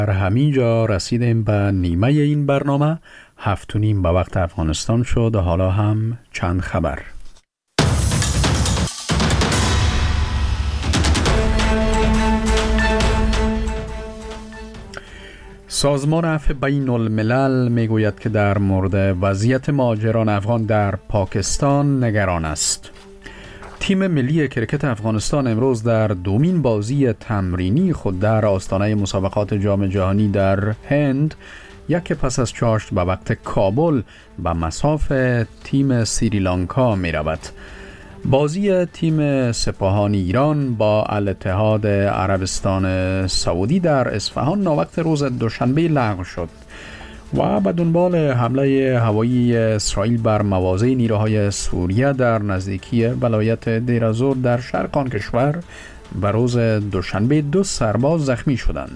در همین جا رسیدیم به نیمه این برنامه. 7:30 به وقت افغانستان شد. حالا هم چند خبر. سازمان عفو بین الملل میگوید که در مورد وضعیت مهاجران افغان در پاکستان نگران است. تیم ملی کرکت افغانستان امروز در دومین بازی تمرینی خود در آستانه مسابقات جام جهانی در هند یک پس از چاشت به وقت کابل به مصاف تیم سریلانکا می رود. بازی تیم سپاهان ایران با الاتحاد عربستان سعودی در اصفهان ناوقت روز دوشنبه لغو شد و به دنبال حمله هوایی اسرائیل بر مواضع نیروهای سوریه در نزدیکی ولایت دیر الزور در شرق آن کشور به روز دوشنبه 2 سرباز زخمی شدند.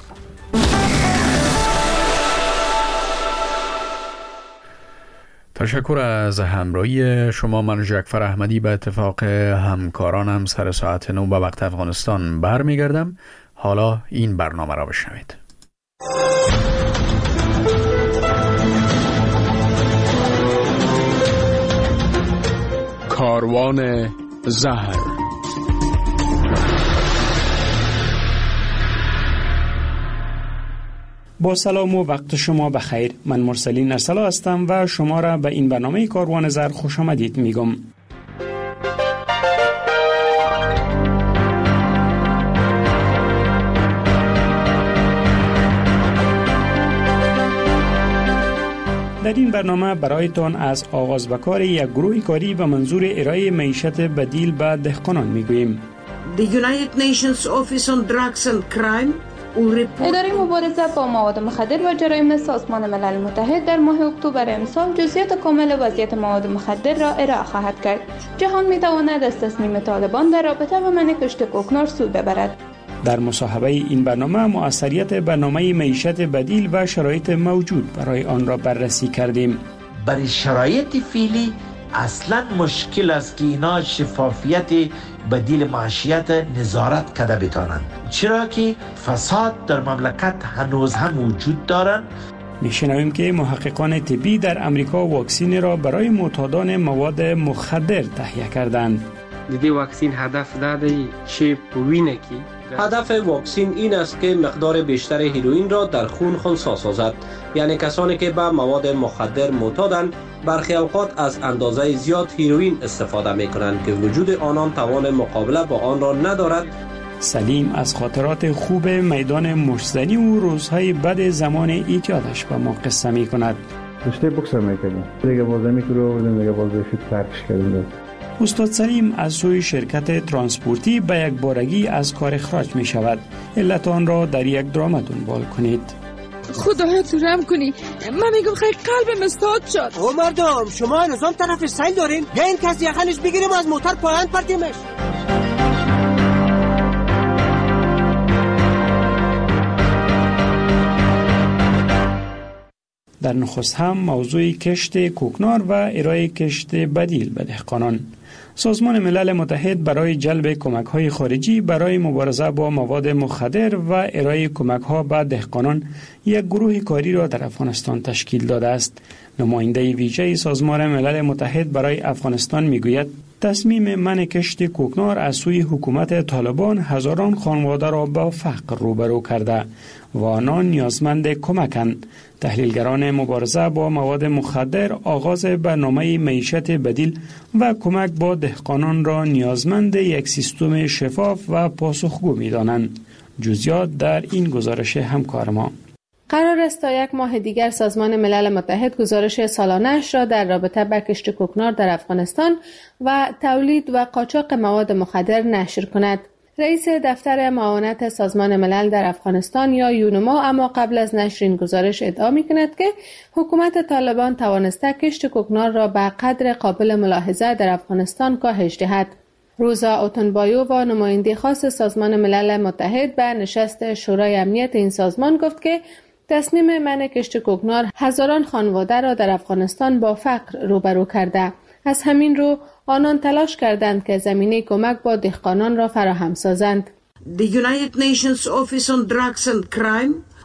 تشکر از همراهی شما. من جعفر احمدی به اتفاق همکارانم سر ساعت 9 به وقت افغانستان برمیگردم. حالا این برنامه را بشنوید. کاروان زهر. با سلام و وقت شما بخیر. من مرسلین ارسلا هستم و شما را به این برنامه کاروان زهر خوش آمدید میگم. در این برنامه برایتان از آغاز به کار یک گروه کاری به منظور ارائه معیشت بدیل به دهقانان میگوییم. The United Nations Office on Drugs and Crime اداره مبارزه با مواد مخدر و جرایم سازمان ملل متحد در ماه اکتبر امسال جزئیات کامل وضعیت مواد مخدر را ارائه خواهد کرد. جهان می‌تواند از تصمیم طالبان در رابطه با منع کشت کوکنار سود ببرد. در مصاحبه این برنامه مؤثریت برنامه معیشت بدیل و شرایط موجود برای آن را بررسی کردیم. برای شرایط فعلی اصلا مشکل است که اینا شفافیت بدیل معیشت نظارت کرده بتانند، چرا که فساد در مملکت هنوز هم وجود دارند. میشنویم که محققان طبی در امریکا واکسین را برای معتادان مواد مخدر تهیه کردند. دیدی واکسین هدف داده چه وینه کی؟ هدف واکسین این است که مقدار بیشتر هیروئین را در خون خنثی سازد. یعنی کسانی که به مواد مخدر معتادند برخی اوقات از اندازه زیاد هیروئین استفاده می کنند که وجود آنان توان مقابله با آن را ندارد. سلیم از خاطرات خوب میدان مشتزنی و روزهای بد زمان ایجادش با ما قصه می کند. رشته بوکس می‌کردم. دیگه بازی می‌کردم، دیگه بازی فیت پرکش کردم. استاد سلیم از سوی شرکت ترانسپورتی به یک بارگی از کار اخراج می شود. علت آن را در یک درام دنبال کنید. خدایت رحم کنی، من میگم خیلی قلبم استاد شد. او مردم شما نظام طرف سیل دارین؟ یا این کسی یخنش بگیریم از موتر پایان پرتیمش. در نخست هم موضوع کشت کوکنار و ارائه کشت بدیل به دهقانان. سازمان ملل متحد برای جلب کمک‌های خارجی برای مبارزه با مواد مخدر و ارائه کمک‌ها به دهقانان یک گروه کاری را در افغانستان تشکیل داده است. نماینده ویژه سازمان ملل متحد برای افغانستان میگوید تصمیم منع کشت کوکنار از سوی حکومت طالبان هزاران خانواده را با فقر روبرو کرده و آنان نیازمند کمکند. تحلیلگران مبارزه با مواد مخدر آغاز برنامه معیشت بدیل و کمک با دهقانان را نیازمند یک سیستم شفاف و پاسخگو می‌دانند. جزئیات در این گزارش همکار ما. قرار است تا یک ماه دیگر سازمان ملل متحد گزارش سالانه‌اش را در رابطه با کشت کوکنار در افغانستان و تولید و قاچاق مواد مخدر نشر کند. رئیس دفتر معاونت سازمان ملل در افغانستان یا یونما اما قبل از نشر این گزارش ادعا می‌کند که حکومت طالبان توانسته کشت کوکنار را به قدر قابل ملاحظه در افغانستان کاهش دهد. روزا اوتنبایو و نماینده خاص سازمان ملل متحد به نشست شورای امنیت این سازمان گفت که تصمیم منع کشت کوکنار هزاران خانواده را در افغانستان با فقر روبرو کرده. از همین رو آنان تلاش کردند که زمینه کمک با دهقانان را فراهم سازند. The United Nations Office on Drugs and Crime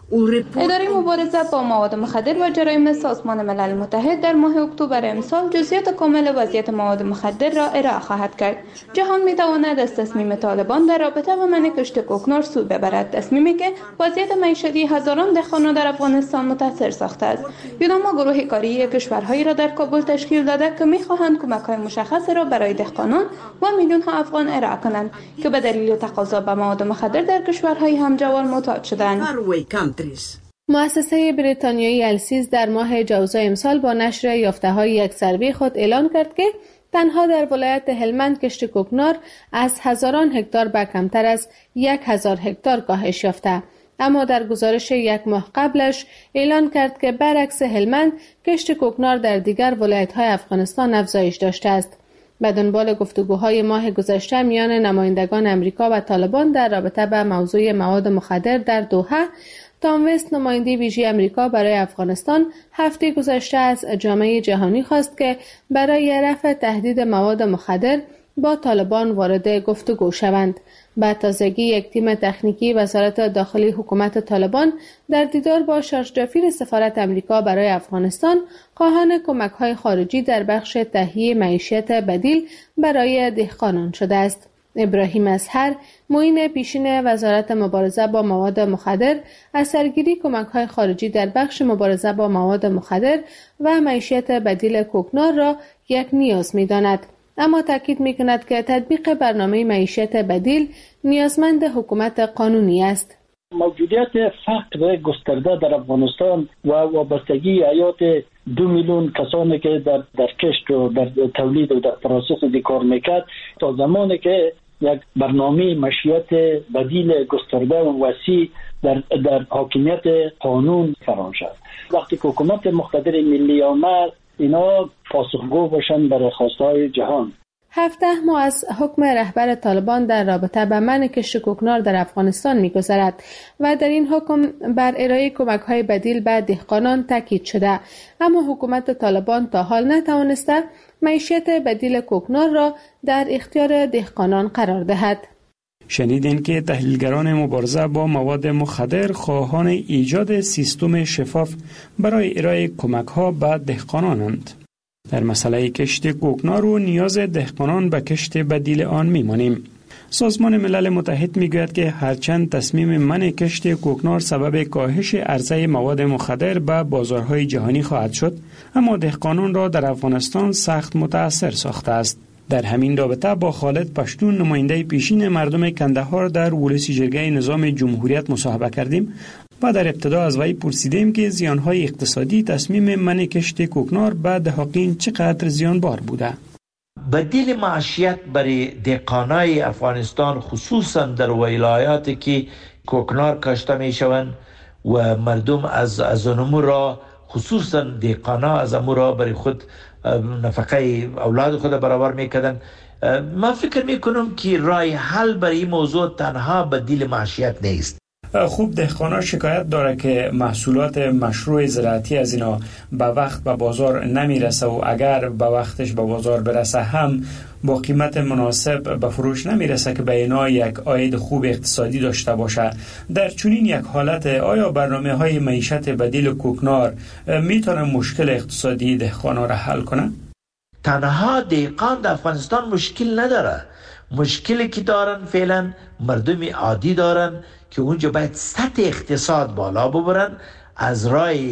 اداره مبارزه با مواد مخدر و جرایم سازمان ملل متحد در ماه اکتبر امسال جزئیات کامل وضعیت مواد مخدر را ارائه خواهد کرد. جهان می‌تواند از تصمیم طالبان در رابطه با منع کشت کوکنار سود ببرد، تصمیمی که وضعیت معیشتی هزاران دهقان در افغانستان متاثر ساخته است. یوناما گروه کاری کشورهایی را در کابل تشکیل داده که می‌خواهند کمک‌های مشخص را برای دهقانان و میلیون‌ها افغان ارائه کنند که به دلیل تقاضا به مواد مخدر در کشورهای همجوار معتاد شدند. مؤسسه بریتانیایی السیز در ماه جوزای امسال با نشر یافته‌های یک سروی خود اعلان کرد که تنها در ولایت هلمند کشت کوکنار از هزاران هکتار به کمتر از 1000 هکتار کاهش یافته. اما در گزارش یک ماه قبلش اعلان کرد که برعکس هلمند کشت کوکنار در دیگر ولایت‌های افغانستان افزایش داشته است. به دنبال گفتگوهای ماه گذشته میان نمایندگان امریکا و طالبان در رابطه با موضوع مواد مخدر در دوحه، تام وست نماینده ویژه امریکا برای افغانستان هفته گذشته از جامعه جهانی خواست که برای رفع تهدید مواد مخدر با طالبان وارد گفتگو شوند. به تازگی یک تیم تکنیکی وزارت داخلی حکومت طالبان در دیدار با شارژ سفارت امریکا برای افغانستان خواهان کمک‌های خارجی در بخش تهیه معیشت بدیل برای دهقانان شده است. ابراهیم اصهر، معین پیشین وزارت مبارزه با مواد مخدر، از سرگیری کمک‌های خارجی در بخش مبارزه با مواد مخدر و معیشت بدیل کوکنار را یک نیاز می‌داند. اما تاکید می‌کند که تطبیق برنامه معیشت بدیل نیازمند حکومت قانونی است. موجودیت فقر گسترده در افغانستان و وابستگی حیات 2 میلیون کسانی که در کشت و در تولید و در پروسس کار میکرد تا زمانی که یک برنامه معیشت بدیل گسترده و وسیع در حاکمیت قانون فرام شد. وقتی که حکومت مقتدر ملی آمد، اینا پاسخگو باشن برای خواستهای جهان. 17 ماه از حکم رهبر طالبان در رابطه با منع کشت کوکنار در افغانستان می‌گذرد و در این حکم بر ارائه کمک‌های بدیل به دهقانان تاکید شده، اما حکومت طالبان تا حال نتوانسته معیشت بدیل کوکنار را در اختیار دهقانان قرار دهد. شنیدین که تحلیلگران مبارزه با مواد مخدر خواهان ایجاد سیستم شفاف برای ارائه کمک‌ها به دهقانانند. در مسئله کشت کوکنار و نیاز دهقانان به کشت بدیل آن می‌مانیم. سازمان ملل متحد میگوید که هرچند تصمیم منع کشت کوکنار سبب کاهش عرضه مواد مخدر به بازارهای جهانی خواهد شد، اما دهقانان را در افغانستان سخت متاثر ساخته است. در همین رابطه با خالد پشتون، نماینده پیشین مردم کندهار در ولسی جرگه نظام جمهوریت مصاحبه کردیم و در ابتدا از وی پرسیدیم که زیانهای اقتصادی تصمیم منع کشت کوکنار به دهقان چقدر زیانبار بوده. بدیل معیشت برای دهقانای افغانستان، خصوصا در ولایاتی که کوکنار کاشته می شوند و مردم از اونمو را، خصوصا دهقانا از امو را برای خود نفقه اولاد خود برابر میکردن. من فکر میکنم که راه حل برای این موضوع تنها بدیل معیشت نیست. خوب دهقانا شکایت داره که محصولات مشروع زراعتی از اینا به وقت به بازار نمیرسه و اگر به وقتش به بازار برسه هم با قیمت مناسب به فروش نمیرسه که به اینا یک عاید خوب اقتصادی داشته باشه. در چنین یک حالت آیا برنامه های معیشت بدیل کوکنار میتونه مشکل اقتصادی دهقانا را حل کنه؟ تنها دهقان در افغانستان مشکل نداره. مشکلی که دارن فعلا مردم عادی دارن که اونجا باید سطح اقتصاد بالا ببرن، از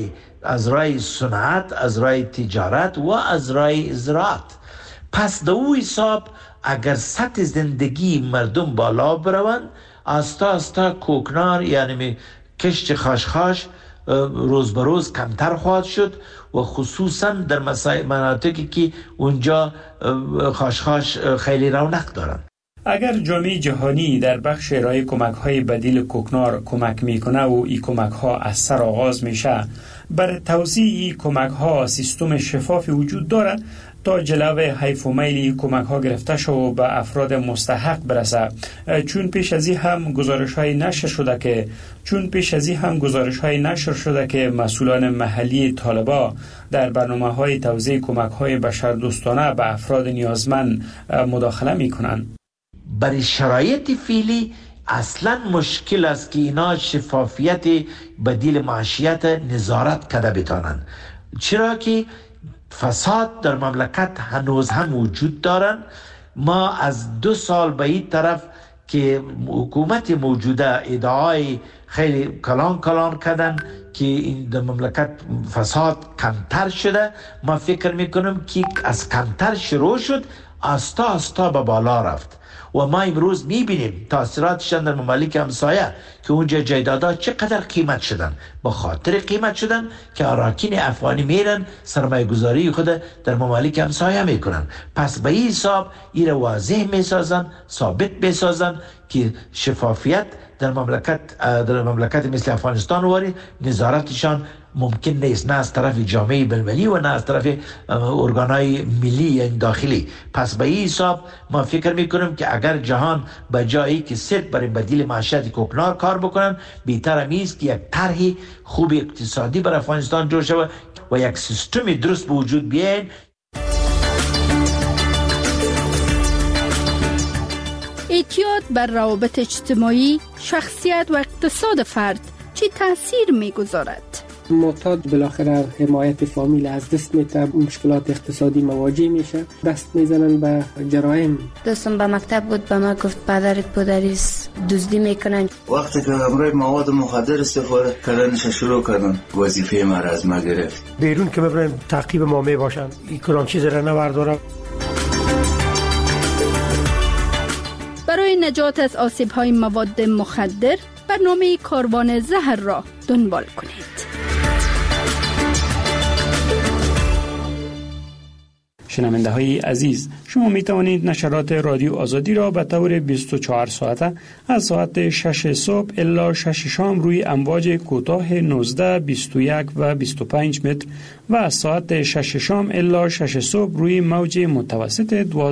رای صنعت، از رای تجارت و از رای زراعت. پس در او حساب اگر سطح زندگی مردم بالا بروند، آستا آستا کوکنار یعنی کشت خاشخاش روز به روز کمتر خواهد شد و خصوصا در مناطقی که اونجا خاشخاش خیلی رونق دارن. اگر جامعه جهانی در بخش ارائه کمک‌های بدیل کوکنار کمک میکنه و این کمک‌ها از سر آغاز میشه، بر توزیع این کمک‌ها سیستم شفافی وجود دارد تا جلو حیف و میل کمک‌ها گرفته شد و به افراد مستحق برسه. چون پیش از این هم گزارش‌های نشر شده که مسئولان محلی طالبا در برنامه‌های توزیع کمک‌های بشردوستانه به افراد نیازمند مداخله میکنند. برای شرایط فعلی اصلا مشکل است که اینا شفافیت بدیل معیشت نظارت کرده بتانن، چرا که فساد در مملکت هنوز هم وجود دارن. ما از 2 سال به این طرف که حکومت موجوده ادعای خیلی کلان کردن که این در مملکت فساد کمتر شده، ما فکر میکنم که از کمتر شروع شد آستا به بالا رفت و ما امروز میبینیم تاثیراتشان در ممالک همسایه که اونجا جایدادها چقدر قیمت شدن. به خاطر قیمت شدن که اراکین افغانی میرن سرمایه گذاری خود در ممالک همسایه میکنن. پس به این حساب این واضح میسازن، ثابت میسازن که شفافیت در مملکت مثل افغانستان واری نظارتشان ممکن نیست، نه از طرف جامعه بین‌المللی و نه از طرف ارگانهای ملی یا داخلی. پس به این حساب ما فکر میکنم که اگر جهان به جایی که صرف برای بدیل معیشت کوکنار کار بکنن، بهتر است که یک طرح خوب اقتصادی برای افغانستان جور شود و یک سیستم درست به وجود بیاین. اعتیاد بر روابط اجتماعی، شخصیت و اقتصاد فرد چه تاثیر میگذارد؟ معتاد بالاخره حمایت فامیل از دست میده، مشکلات اقتصادی مواجه میشه، دست میزنن به جرایم. دوستم به مکتب بود، به ما گفت پدرت پدریست دزدی میکنن. وقتی که همراه مواد مخدر استفاده کردنش شروع کردن، وظیفه ما را از ما گرفت. بیرون که ببرن تعقیب ما میباشن، این کلان چیز را نبردارم. برای نجات از آسیب‌های مواد مخدر برنامه کاروان زهر را دنبال کنید. شنونده های عزیز، شما می توانید نشرات رادیو آزادی را به طور 24 ساعته از ساعت 6 صبح الی 6 شام روی امواج کوتاه 19، 21 و 25 متر و از ساعت 6 شام الی 6 صبح روی موج متوسط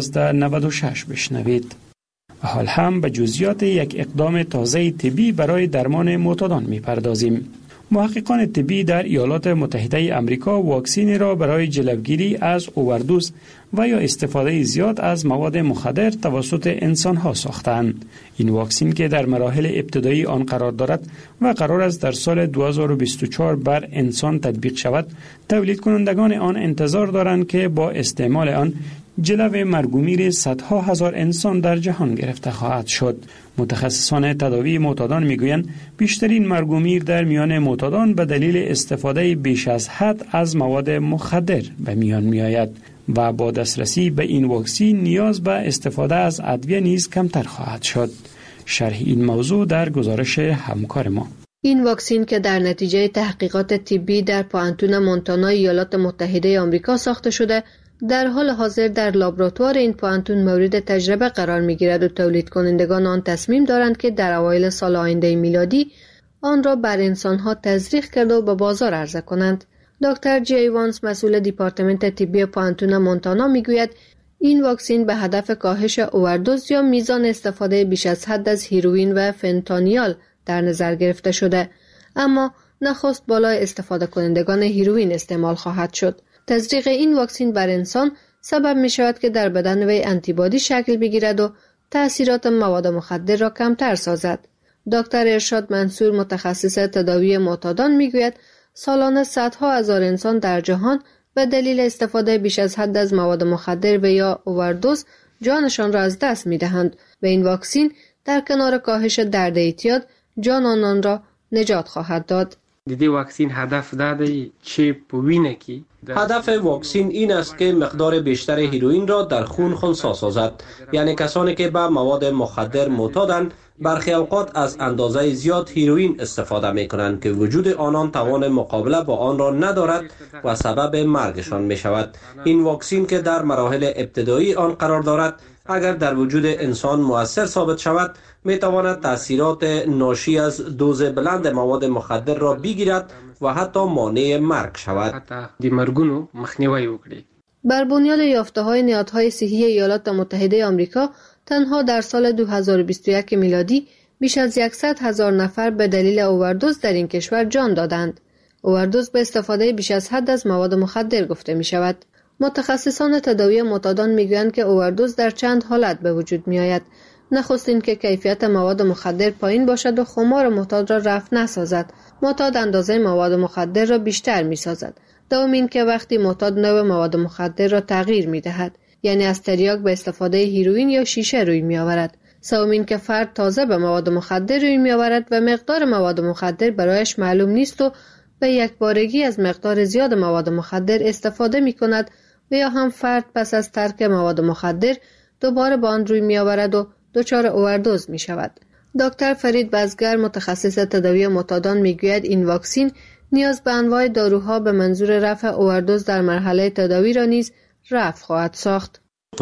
1296 بشنوید. و حال هم به جزئیات یک اقدام تازه طبی برای درمان معتادان می پردازیم. محققان طبی در ایالات متحده آمریکا واکسینی را برای جلوگیری از اووردوز و یا استفاده زیاد از مواد مخدر توسط انسان‌ها ساختند. این واکسین که در مراحل ابتدایی آن قرار دارد و قرار است در سال 2024 بر انسان تطبیق شود، تولید کنندگان آن انتظار دارند که با استعمال آن جلو مرگ و میر صدها هزار انسان در جهان گرفته خواهد شد. متخصصان تداوی معتادان میگویند بیشترین مرگ و میر در میان معتادان به دلیل استفاده بیش از حد از مواد مخدر به میان میآید و با دسترسی به این واکسین نیاز به استفاده از ادویه نیز کمتر خواهد شد. شرح این موضوع در گزارش همکار ما. این واکسین که در نتیجه تحقیقات طبی در پوانتون مونتانا ایالات متحده آمریکا ساخته شده، در حال حاضر در لابراتوار این پوانتون مورد تجربه قرار می‌گیرد و تولید کنندگان آن تصمیم دارند که در اوایل سال آینده میلادی آن را بر انسان‌ها تزریق کرده و به بازار عرضه کنند. دکتر جی وانس، مسئول دیپارتمنت طبی پوانتون مونتانا میگوید این واکسین به هدف کاهش اووردوز یا میزان استفاده بیش از حد از هیروئین و فنتانیال در نظر گرفته شده، اما نخست بالای استفاده کنندگان هیروئین استعمال خواهد شد. تزریق این واکسین بر انسان سبب می شود که در بدن وی آنتیبادی شکل بگیرد و تأثیرات مواد مخدر را کمتر سازد. دکتر ارشاد منصور، متخصص تداوی معتادان، می گوید سالانه صدها هزار انسان در جهان به دلیل استفاده بیش از حد از مواد مخدر و یا اووردوز جانشان را از دست می دهند و این واکسین در کنار کاهش درد اعتیاد جان آنان را نجات خواهد داد. دیدی واکسین هدف داده چه پوینه کی؟ هدف واکسین این است که مقدار بیشتر هیروئین را در خون خنثی سازد. یعنی کسانی که به مواد مخدر معتادند برخی اوقات از اندازه زیاد هیروئین استفاده می کنند که وجود آنان توان مقابله با آن را ندارد و سبب مرگشان می شود. این واکسین که در مراحل ابتدایی آن قرار دارد، اگر در وجود انسان مؤثر ثابت شود، می تواند تاثیرات ناشی از دوز بلند مواد مخدر را بگیرد و حتی مانع مرگ شود. حتی مرگونو مخنیوی وکړي. بر بنیاد یافته‌های نهادهای صحی ایالات متحده آمریکا، تنها در سال 2021 میلادی بیش از 100,000 نفر به دلیل اووردوز در این کشور جان دادند. اووردوز به استفاده بیش از حد از مواد مخدر گفته می شود. متخصصان تداوی معتادان می گویند که اووردوز در چند حالت به وجود می آید. نخست که کیفیت مواد مخدر پایین باشد و خمار معتاد را رفع نسازد. معتاد اندازه مواد مخدر را بیشتر می سازد. دوم که وقتی معتاد نوع مواد مخدر را تغییر می دهد، یعنی از تریاک به استفاده هیروئین یا شیشه روی می آورد. سوم که فرد تازه به مواد مخدر روی می آورد و مقدار مواد مخدر برایش معلوم نیست و به یک بارگی از مقدار زیاد مواد مخدر استفاده می کند و یا هم فرد پس از ترک مواد مخدر دوباره به آن روی می آورد و دچار اووردوز می شود. دکتر فرید بزگر متخصص تداوی معتادان می گوید این واکسین نیاز به انواع داروها به منظور رفع اووردوز در مرحله تداوی را نیز رفع خواهد ساخت.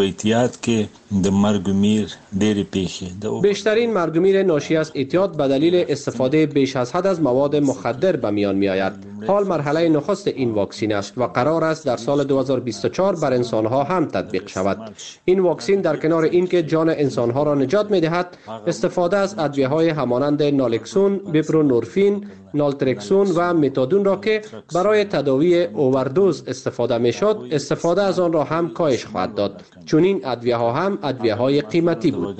بیشترین مرگ و میر ناشی از اعتیاد به دلیل استفاده بیش از حد از مواد مخدر به میان می آید. حال مرحله نخست این واکسین است و قرار است در سال 2024 بر انسانها هم تطبیق شود. این واکسین در کنار اینکه جان انسانها را نجات می دهد، استفاده از ادویه‌های همانند نالکسون، بیپرونورفین، نالترکسون و متادون را که برای تداوی اووردوز استفاده می شد، استفاده از آن را هم کاهش خواهد داد. چون این ادویه‌ها هم ادویه‌های قیمتی بود.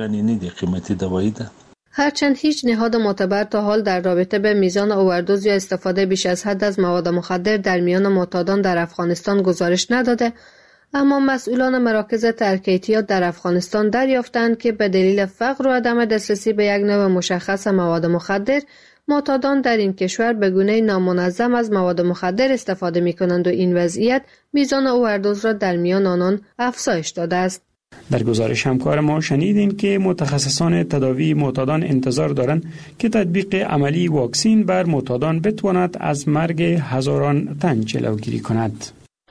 هرچند هیچ نهاد معتبر تا حال در رابطه به میزان اووردوز یا استفاده بیش از حد از مواد مخدر در میان معتادان در افغانستان گزارش نداده، اما مسئولان مراکز ترک اعتیاد در افغانستان دریافتند که به دلیل فقر و عدم دسترسی به یک نوع مشخص مواد مخدر، معتادان در این کشور به گونه نامنظم از مواد مخدر استفاده می کنند و این وضعیت میزان اووردوز را در میان آنان افزایش داده است. در گزارش همکار ما شنیدین که متخصصان تداوی معتادان انتظار دارند که تطبیق عملی واکسین بر معتادان بتواند از مرگ هزاران تن جلوگیری کند.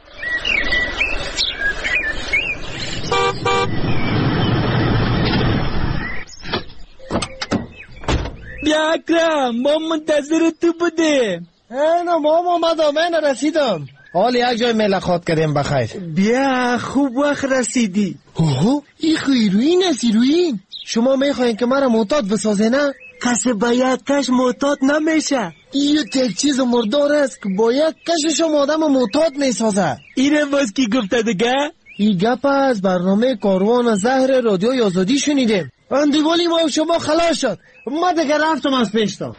بیا اکرم، ما منتظر تو بودیم. نه ماما من رسیدم. حال یک جای ملاقات کردیم بخیر. بیا خوب وقت رسیدی. اوه این هیروئین است. هیروئین شما میخواین که مرا معتاد بسازه نه؟ کسی با یک کش معتاد نمیشه. این یک چیز مردار است که با یک کش شما آدم معتاد میسازه. اینم باز کی گفته دیگه؟ این گپ از برنامه کاروان زهر رادیو آزادی شنیدیم. اندیوالی ما شما خلاص شد. ما دیگه رفتم از پیشتا.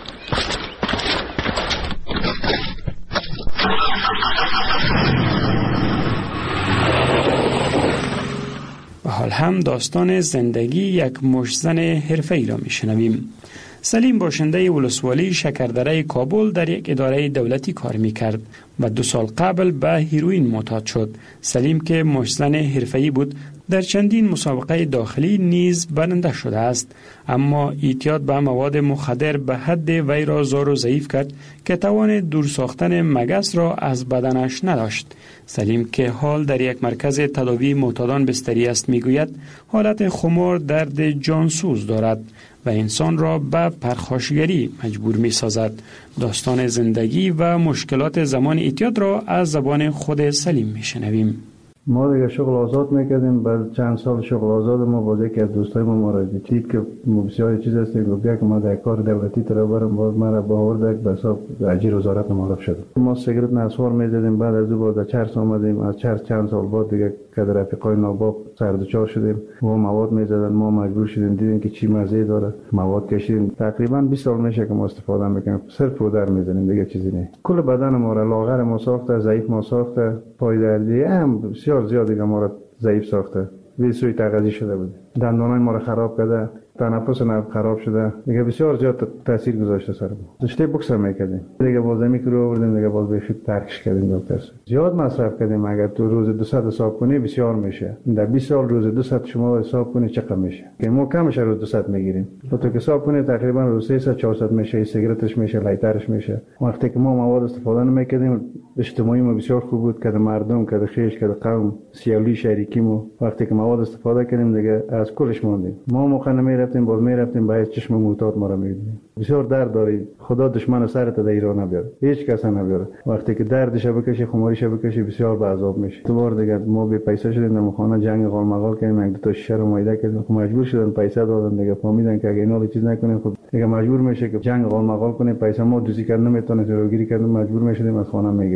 و حال هم داستان زندگی یک مشتزن حرفه‌ای را میشنویم. سلیم باشنده ولسوالی شکردره کابل در یک اداره دولتی کار میکرد و 2 سال قبل به هیروئین معتاد شد. سلیم که مشتزن حرفه‌ای بود در چندین مسابقه داخلی نیز برنده شده است، اما اعتیاد به مواد مخدر به حد وی را زار و ضعیف کرد که توان دور ساختن مگس را از بدنش نداشت. سلیم که حال در یک مرکز تداوی معتادان بستری است میگوید حالت خمار درد جانسوز دارد و انسان را به پرخاشگری مجبور می سازد. داستان زندگی و مشکلات زمان اعتیاد را از زبان خود سلیم می شنویم. ما دیگه شغل آزاد میکردیم. بعد چند سال شغل آزاد ما باز یکی از دوستای ما را دید که بسیار چیز است، گفت که ما در کار دولتی طرف برم، باز ما را باورد به حساب اجیر وزارت معرف شد. ما سیگرت نسوار میزدیم، بعد از او بعد چرس آمدیم، از چرس چند سال بعد دیگه که در رفیقای ناباب سردچار شدیم و مواد میزدن، ما مجبور شدیم دیدیم که چی مزه داره، مواد کشیدیم. تقریبا 20 سال میشه که ما استفاده میکنیم، صرف پودر میزنیم دیگه چیزی نه. کل بدن ما را لاغر ما ساخته، ضعیف ما ساخته، پای دردی هم بسیار زیاد دیگه ما را ضعیف ساخته. ویسوی تغذیه شده بود، دندانای ما را خراب کرده، تنفس ناب خراب شده، دیگه بسیار زیاد تاثیر گذاشته سر ما. داشته بوکس میکردیم، دیگه بازمی رو آوردیم، دیگه باز بهش ترکش کردیم. دکتر زیاد مصرف کردیم. اگر تو روز 200 حساب کنی بسیار میشه. در 20 سال روز 200 شما حساب کنی چقدر میشه؟ که ما کمش روز 200 میگیریم. تو که حساب کنی تقریبا روز 300 400 میشه. سیگارتش میشه، لایترش میشه. وقتی که ما مواد استفاده نمیکردیم، اجتماعی ما بسیار خوب بود، که مردم، که خیش، که قوم، سیالی شریکیمو وقتی که مواد استفاده کردیم دیگه از کلش موندیم. ما موقع نمیرفتیم، باز میرفتیم باید چشم معتاد ما را میبینیم. بسیار درد داری. خدا دشمن سرت در ایران نبیاره، هیچ کس نبیاره. وقتی که دردش بکشی، خماریش بکشی، بسیار به عذاب میشی. تو بار دیگه ما به پیسه شدیم، در خانه جنگ قال مقال کردیم، یک دو تا شیشه رو مایده کردیم، مجبور شدن پیسه دادن دیگه. فهمیدن که اگه اینا چیز نکنیم خود دیگه مجبور میشه که جنگ قال مقال کنه. پیسه ما دوزی کردن نمیتونه، جلوگیری کردن مجبور میشدیم از خانه میگیریم.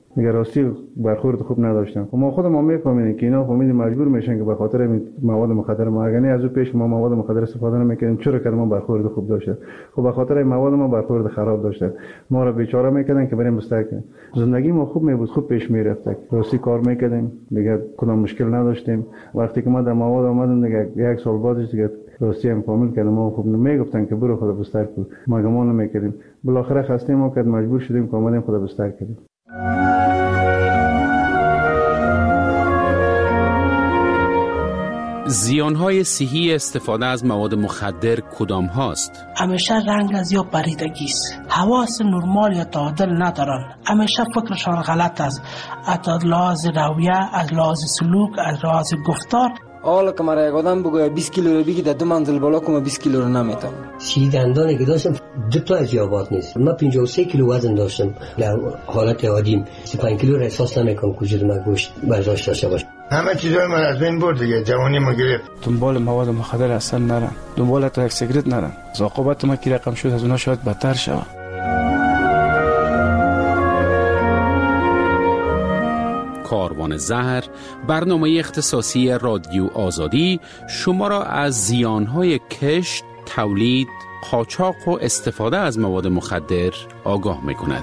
میگه راستی برخورد خوب نداشتم. ما خود ما میفهمیم که اینا فهمید مجبور میشن که به خاطر مواد مخدر ما اگه از او پیش ما مواد مخدر استفاده نمیکردیم چرا که ما برخورد خوب داشته. خب به خاطر مواد ما برخورد خراب داشته. ما را بیچاره میکردن که بریم مستقیم زندگی ما خوب میبود، خوب پیش میرفت. راستی کار میکردیم دیگه کدام مشکل نداشتیم. وقتی که ما در مواد اومدیم دیگه یک سال بعدش دیگه راستی هم کامل کردم. ما خوب نمیگفتن که برو خدا بستر کن، ما گمان نمیکردیم. بالاخره خسته ما کرد، مجبور شدیم که اومدیم خدا بستر کردیم. زیانهای صحی استفاده از مواد مخدر کدام هاست؟ همیشه رنگ از یا پریدگی است، حواس نرمال یا تعادل ندارن، همیشه فکرشان غلط است، از لحاظ رویه، از لحاظ سلوک، از لحاظ گفتار. حالا که مرا یک آدم بگوید 20 کیلو رو بگی در 2 منزل بالا کنم 20 کیلو رو نمیتونم. دندانی که داشتم 2 تا از یابات نیست. من 53 کیلو وزن داشتم در حالت عادیم. 35 کیلو را احساس نمیکنم وجود من گوشت برداشت داشته باشه. همه چیزای من از بین برد دیگه، جوانی ما گرفت. دنبال مواد مخدر اصلا نرم، دنبال تا یک سیگرت نرم. عاقبت ما کی رقم شد از اونها شاید بدتر شود. کاروان زهر، برنامه اختصاصی رادیو آزادی شما را از زیانهای کشت، تولید، قاچاق و استفاده از مواد مخدر آگاه می‌کند.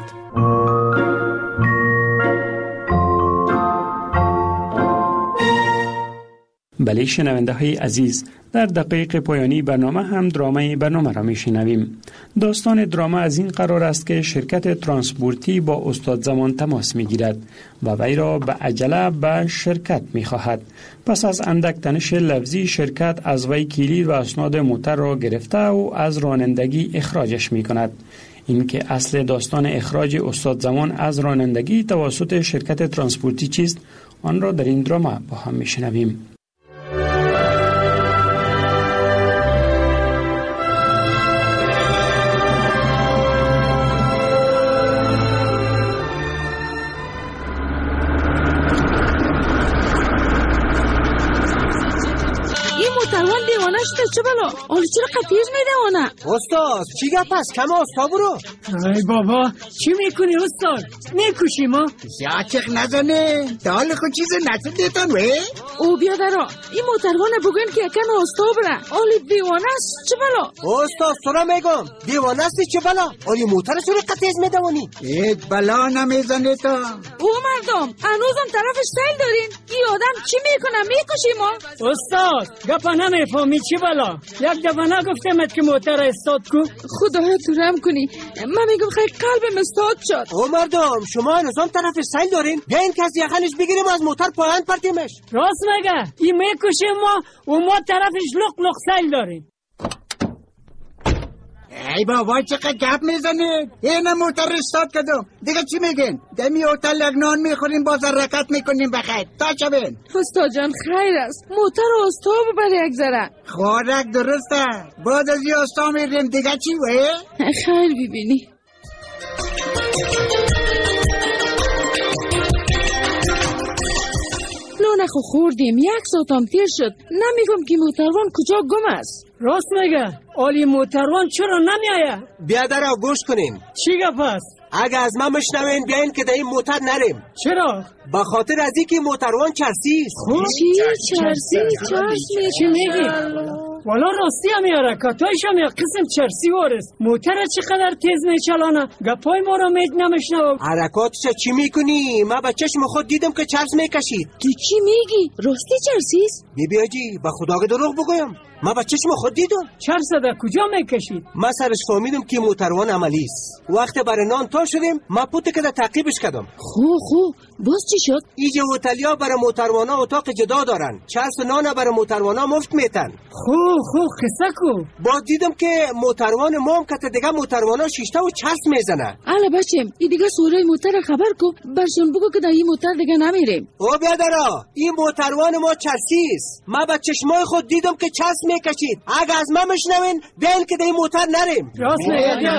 بله شنونده های عزیز، در دقایق پایانی برنامه هم درامه برنامه را می شنویم. داستان درامه از این قرار است که شرکت ترانسپورتی با استاد زمان تماس می گیرد و وی را به عجله به شرکت می خواهد. پس از اندک تنش لفظی شرکت از وی کلید و اسناد موتر را گرفته و از رانندگی اخراجش می کند. این که اصل داستان اخراج استاد زمان از رانندگی توسط شرکت ترانسپورتی چیست، آن را در این درامه با هم می شنویم. چه بلا؟ آلی چرا قطیز میدونه؟ استاد چی گپ است؟ کم استا برو. ای بابا چی میکنی استاد؟ میکشی ما؟ یا چک نزنه دال خود چیز نتون دیتن وی؟ او بیادرا این موتروان بگن که کم استا بره. آلی دیوانه است چه بلا؟ استاد سرا میگم دیوانه است چه بلا؟ آلی موتر سوری قطیز میدونی؟ هیچ بلا نمیزنه تا. او مردم هنوزم طرفش سیل دارین؟ این آدم چی میکنه؟ میکشی ما؟ استاد گپا نمیفهمی چی بلا؟ یک دفعه نگفتمت که موتر استاد کو؟ خدایا تو رحم کنی، من میگم خیلی قلبم استاد شد. او مردم شما هنوزم طرف سیل دارین؟ بیاین که از یخنش بگیریم از موتر پایان پرتیمش. راست میگه این میکشیم ما و ما طرفش لق لق سیل داریم. ای بابا چقدر گپ میزنید؟ این موتر استاد کدوم دیگه چی میگین؟ دمی هتل لگنان میخوریم باز حرکت میکنیم بخیر تا شبین. استاد جان خیر است، موتر استاد ببر یک ذره. خوارک درسته، بعد از یه استا میریم دیگه چی وی؟ خیر ببینی. لونخو خوردیم، 1 ساعتم تیر شد، نمیگم که موتروان کجا گم است. راست میگه آلی موتروان چرا نمیایه؟ بیادرها گوش کنین. چی گپ است؟ اگه از من مشنوین بیاین که در این موتر نریم. چرا؟ به خاطر از اینکه موتروان چرسی است. چی چرسی؟ چی میگی؟ والا راستی هم یا رکاتایش هم یا قسم چرسی وارست. موتر چقدر تیز میچلانه؟ گپای ما رو نمیشنوم. حرکاتش چی میکنی؟ من به چشم خود دیدم که چرس میکشید. تو چی میگی؟ راستی چرسی است؟ بیاجی به خدا که دروغ بگویم. من به چشم خود دیدم. چرس در کجا میکشید؟ من سرش فهمیدم که موتروان عملی است. وقتی برای نان تا شدیم من پوت که تعقیبش کردم. خو باز چی شد؟ ایجا هتلیا برای موتروانا اتاق جدا دارن. چرس نان برای موتروانا مفت میتن. خو قصه کو. با دیدم که موتروان ما هم که دیگه موتروانا شیشته و چرس میزنه. اله بچم این دیگه سوره موتر خبر کو برشون بگو که در این موتر دیگه نمیریم. او بیادرا این موتروان ما چرسی است. من با چشمای خود دیدم که چرس میکشید. اگه از ما مشنوین بیاین که دی موتر نریم. راست میگه.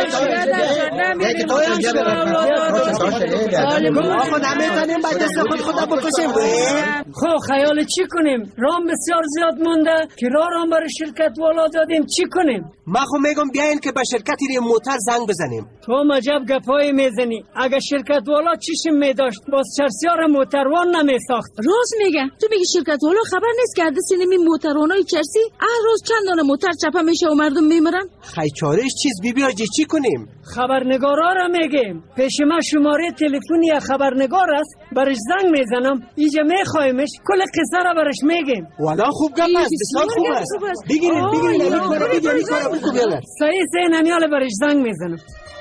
خود نمیتونیم با دست خود بکشیم. خب خیال چی کنیم؟ رام بسیار زیاد مونده که رام برای شرکت والا دادیم، چی کنیم؟ ما خب میگم بیاین که به شرکت ری موتر زنگ بزنیم. تو مجب گپای میزنی. اگه شرکت والا چیشم میداشت باز چرسیار موتروان نمیساخت. راست میگه. تو میگی شرکت والا خبر نیست که حدث نمی موتروانای چرسی هر روز چند دانه موتر چپه میشه و مردم میمرن؟ خی چارش چیز بیبی آجی چی کنیم؟ خبرنگارا را میگیم. پیش ما شماره تلفنی خبرنگار است، برش زنگ میزنم، اینجا میخوایمش، کل قصه را برش میگیم. والا خوب گپ است، بسیار خوب است. بگیرین این کارا بگیرین. صحیح نمیاله برش زنگ میزنم.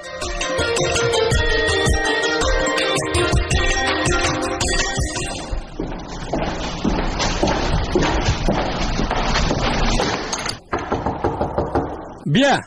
بیا.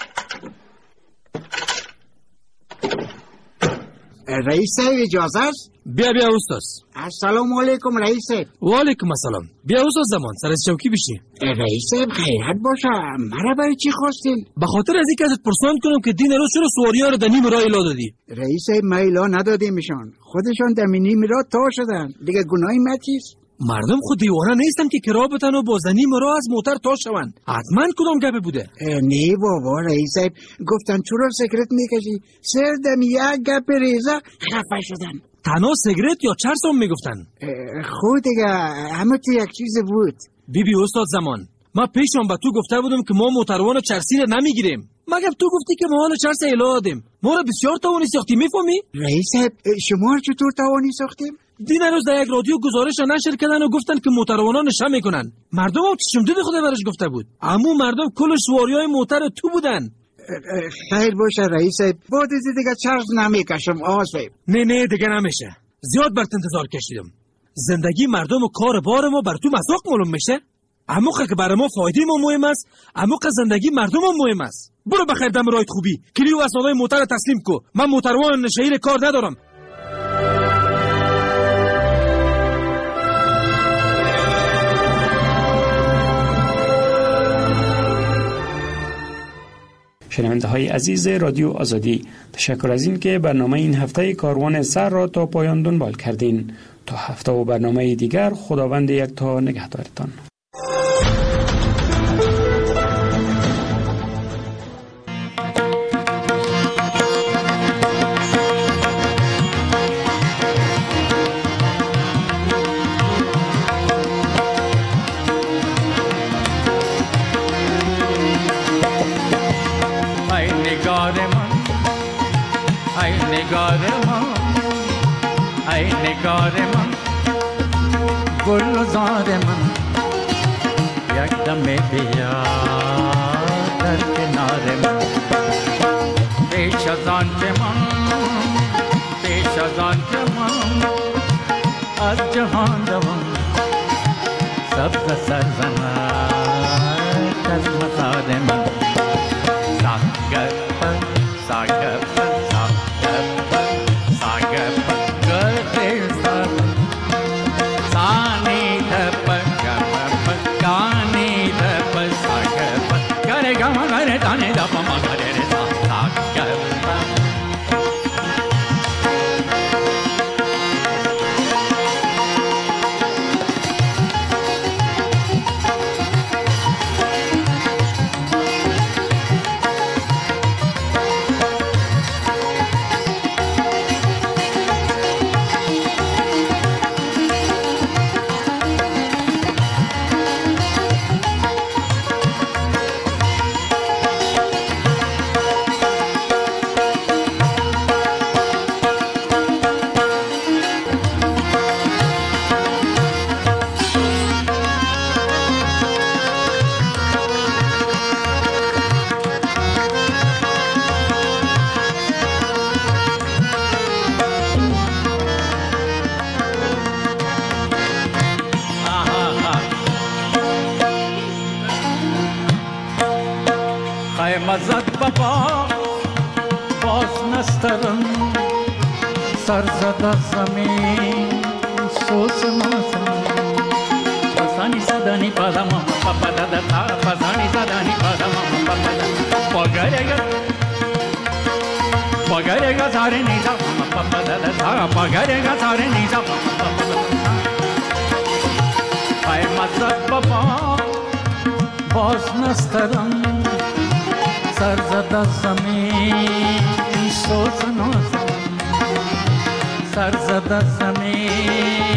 رئیس صاحب اجازه است؟ بیا استاد. السلام علیکم رئیس صاحب. و علیکم السلام. بیا استاد زمان سر از چوکی بشی. رئیس صاحب خیرت باشه. مرا برای چی خواستین؟ به خاطر از اینکه ازت پرسان کنم که دین روز چرا سواریا رو در نیم راه الا دادی. رئیس صاحب ما الا ندادیمشان، خودشان در نیم راه تا شدن. دیگه گناهی من چیست؟ مردم خود دیوانه نیستن که کرا بتن و با نیم راه از موتر تا شوند. حتما کدام گپی بوده؟ نه بابا رئیس صاحب گفتن چرا سیگرت میکشی؟ سر دم یک گپ ریزه خفه شدن. تنها سیگرت یا چرس هم میگفتن؟ خود دیگه همه تو یک چیز بود. بیبی استاد زمان، ما پیشم به تو گفته بودم که ما موتروان چرسی رو نمیگیریم. مگر تو گفتی که ما حال چرس الا دادیم. ما رو بسیار تاوانی ساختی، میفهمی؟ رئیس صاحب شما چطور تاوانی ساختیم؟ دین روز در یک رادیو گزارش نشر کردن و گفتن که موتروانا نشه میکنن. مردم هم چشم دید خدا برش گفته بود. اما مردم کل سواریای موتر تو بودن. خیر باشه رئیس صاحب، بعد از دیگه چرس نمیکشم آقا صاحب. نه دیگه نمیشه. زیاد برات انتظار کشیدم. زندگی مردم و کار بار ما بر تو مذاق معلوم میشه. اما که برای ما فایده ما مهم است، اما که زندگی مردم هم مهم است. برو بخیر دم رایت خوبی کلی و اسنادای موتر تسلیم کو. من موتروان شهر کار ندارم. شنونده های عزیز رادیو آزادی، تشکر از این که برنامه این هفته کاروان سر را تا پایان دنبال کردین. تا هفته و برنامه دیگر خداوند یکتا نگهدارتان. نگار من گلزار من یک دم بیا در کنار من پیش از آن که من از جهان دوم سبز سرزنک از مزار من ساگر مزد بابا باز نسترم سر زد از زمین سوز مازم zadani pada ma pa pa da da tha pa za ni zadani pada ma pa pa da pa ga re ga sa re ni sa pa pa da da tha pa ga re ga sa re ni sa pa pa da ay mazat baba باز نسترم سرزده زمین سوز نازم سرزده زمین